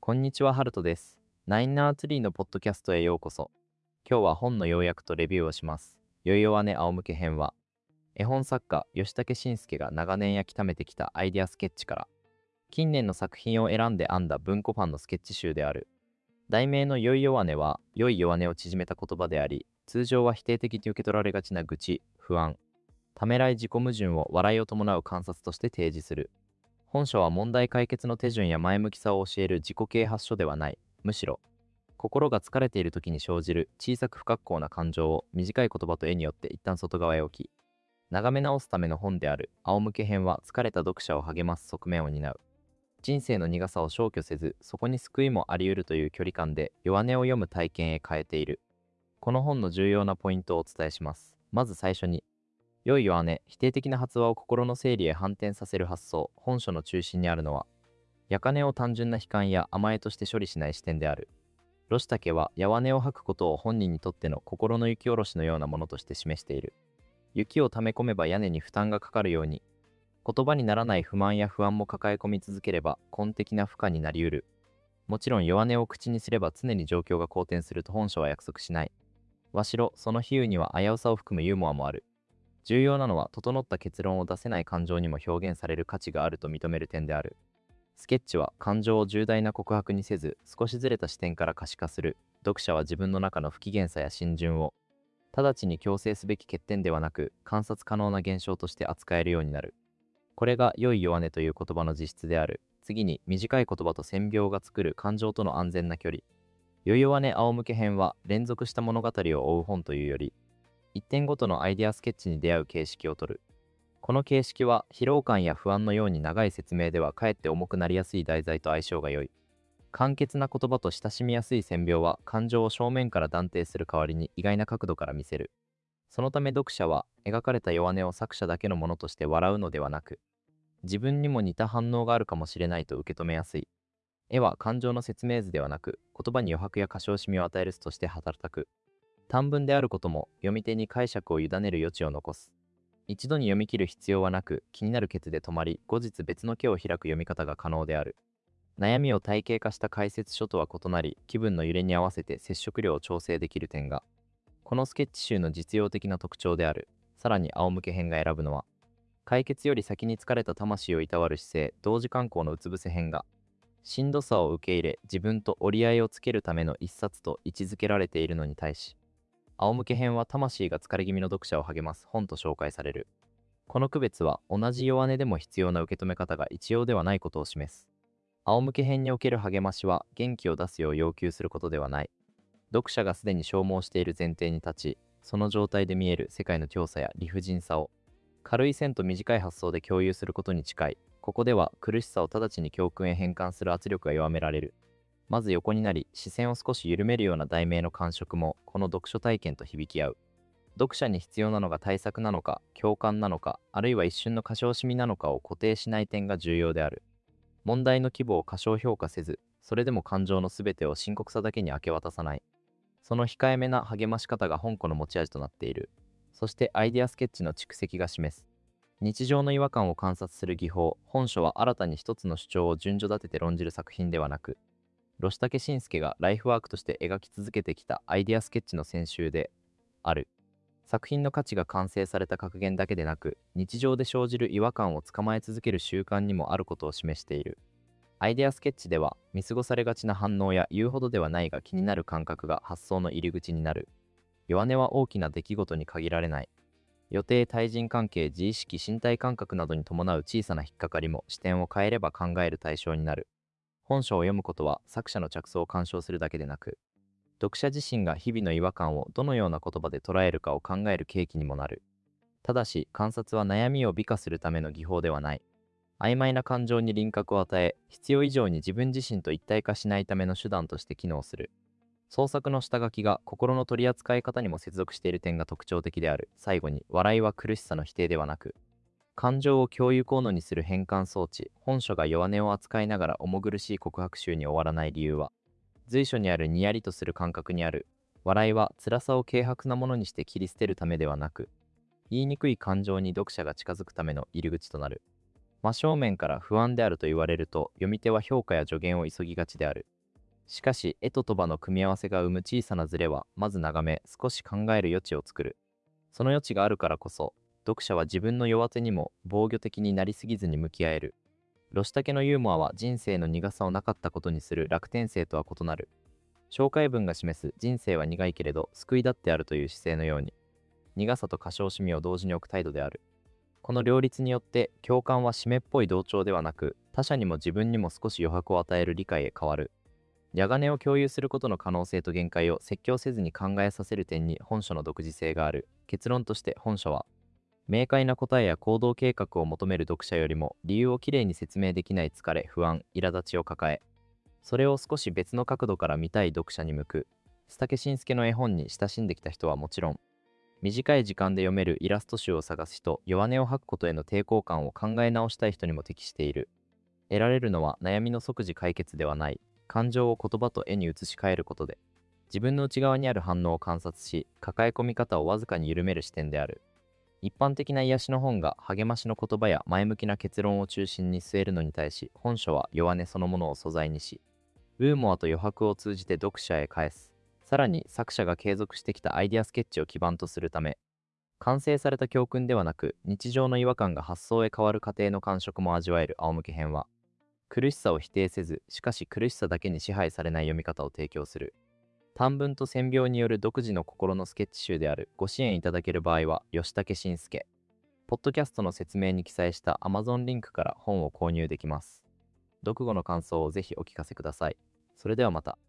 こんにちは、ハルトです。ナインナーツリーのポッドキャストへようこそ。今日は本の要約とレビューをします。よいよ姉仰向け編は、絵本作家吉武慎介が長年焼き溜めてきたアイデアスケッチから、近年の作品を選んで編んだ文庫ファンのスケッチ集である。題名のよいよ姉は、良い弱音を縮めた言葉であり、通常は否定的に受け取られがちな愚痴、不安、ためらい自己矛盾を笑いを伴う観察として提示する。本書は問題解決の手順や前向きさを教える自己啓発書ではない。むしろ、心が疲れている時に生じる小さく不格好な感情を短い言葉と絵によって一旦外側へ置き、眺め直すための本である仰向け編は疲れた読者を励ます側面を担う。人生の苦さを消去せず、そこに救いもあり得るという距離感で弱音を読む体験へ変えている。この本の重要なポイントをお伝えします。まず最初に、良い弱音、否定的な発話を心の整理へ反転させる発想。本書の中心にあるのは、やかねを単純な悲観や甘えとして処理しない視点である。ロシタケはやわねを吐くことを本人にとっての心の雪下ろしのようなものとして示している。雪を溜め込めば屋根に負担がかかるように、言葉にならない不満や不安も抱え込み続ければ根的な負荷になりうる。もちろん弱音を口にすれば常に状況が好転すると本書は約束しない。わしろ、その比喩には危うさを含むユーモアもある。重要なのは整った結論を出せない感情にも表現される価値があると認める点である。スケッチは感情を重大な告白にせず、少しずれた視点から可視化する。読者は自分の中の不機嫌さや心順を、直ちに強制すべき欠点ではなく、観察可能な現象として扱えるようになる。これが良い弱音という言葉の実質である。次に、短い言葉と線描が作る感情との安全な距離。良い弱音仰向け編は、連続した物語を追う本というより、一点ごとのアイデアスケッチに出会う形式をとる。この形式は疲労感や不安のように長い説明ではかえって重くなりやすい題材と相性が良い。簡潔な言葉と親しみやすい線描は感情を正面から断定する代わりに意外な角度から見せる。そのため読者は描かれた弱音を作者だけのものとして笑うのではなく、自分にも似た反応があるかもしれないと受け止めやすい。絵は感情の説明図ではなく、言葉に余白や過小しみを与える図として働く。短文であることも読み手に解釈を委ねる余地を残す。一度に読み切る必要はなく、気になるケツで止まり、後日別の毛を開く読み方が可能である。悩みを体系化した解説書とは異なり、気分の揺れに合わせて接触量を調整できる点が、このスケッチ集の実用的な特徴である。さらに仰向け編が選ぶのは、解決より先に疲れた魂をいたわる姿勢、同時観光のうつ伏せ編が、しんどさを受け入れ、自分と折り合いをつけるための一冊と位置づけられているのに対し、仰向け編は魂が疲れ気味の読者を励ます本と紹介される。この区別は同じ弱音でも必要な受け止め方が一様ではないことを示す。仰向け編における励ましは元気を出すよう要求することではない。読者がすでに消耗している前提に立ち、その状態で見える世界の強さや理不尽さを軽い線と短い発想で共有することに近い。ここでは苦しさを直ちに教訓へ変換する圧力が弱められる。まず横になり、視線を少し緩めるような題名の感触も、この読書体験と響き合う。読者に必要なのが対策なのか、共感なのか、あるいは一瞬の過小しみなのかを固定しない点が重要である。問題の規模を過小評価せず、それでも感情のすべてを深刻さだけに明け渡さない。その控えめな励まし方が本校の持ち味となっている。そしてアイデアスケッチの蓄積が示す。日常の違和感を観察する技法。本書は新たに一つの主張を順序立てて論じる作品ではなく、ロシタケ慎介がライフワークとして描き続けてきたアイデアスケッチの選集である。作品の価値が完成された格言だけでなく、日常で生じる違和感を捕まえ続ける習慣にもあることを示している。アイデアスケッチでは、見過ごされがちな反応や言うほどではないが気になる感覚が発想の入り口になる。弱音は大きな出来事に限られない。予定、対人関係、自意識、身体感覚などに伴う小さな引っかかりも視点を変えれば考える対象になる。本書を読むことは作者の着想を鑑賞するだけでなく、読者自身が日々の違和感をどのような言葉で捉えるかを考える契機にもなる。ただし、観察は悩みを美化するための技法ではない。曖昧な感情に輪郭を与え、必要以上に自分自身と一体化しないための手段として機能する。創作の下書きが心の取り扱い方にも接続している点が特徴的である。最後に、笑いは苦しさの否定ではなく、感情を共有効能にする変換装置。本書が弱音を扱いながら重苦しい告白集に終わらない理由は、随所にあるにやりとする感覚にある。笑いは辛さを軽薄なものにして切り捨てるためではなく、言いにくい感情に読者が近づくための入り口となる。真正面から不安であると言われると、読み手は評価や助言を急ぎがちである。 しかし、絵と鳥羽の組み合わせが生む小さなズレは、まず眺め、少し考える余地を作る。その余地があるからこそ、読者は自分の弱手にも防御的になりすぎずに向き合える。ロシタケのユーモアは人生の苦さをなかったことにする楽天性とは異なる。紹介文が示す人生は苦いけれど救いだってあるという姿勢のように、苦さと過小趣味を同時に置く態度である。この両立によって共感は湿っぽい同調ではなく、他者にも自分にも少し余白を与える理解へ変わる。矢金を共有することの可能性と限界を説教せずに考えさせる点に本書の独自性がある。結論として本書は、明快な答えや行動計画を求める読者よりも理由をきれいに説明できない疲れ、不安、苛立ちを抱え、それを少し別の角度から見たい読者に向く。須竹伸介の絵本に親しんできた人はもちろん、短い時間で読めるイラスト集を探す人、弱音を吐くことへの抵抗感を考え直したい人にも適している。得られるのは悩みの即時解決ではない、感情を言葉と絵に移し替えることで、自分の内側にある反応を観察し、抱え込み方をわずかに緩める視点である。一般的な癒しの本が励ましの言葉や前向きな結論を中心に据えるのに対し、本書は弱音そのものを素材にし、ユーモアと余白を通じて読者へ返す。さらに作者が継続してきたアイデアスケッチを基盤とするため、完成された教訓ではなく、日常の違和感が発想へ変わる過程の感触も味わえる仰向け編は、苦しさを否定せず、しかし苦しさだけに支配されない読み方を提供する。短文と線描による独自の心のスケッチ集である。ご支援いただける場合は、吉武慎介。ポッドキャストの説明に記載した Amazon リンクから本を購入できます。読後の感想をぜひお聞かせください。それではまた。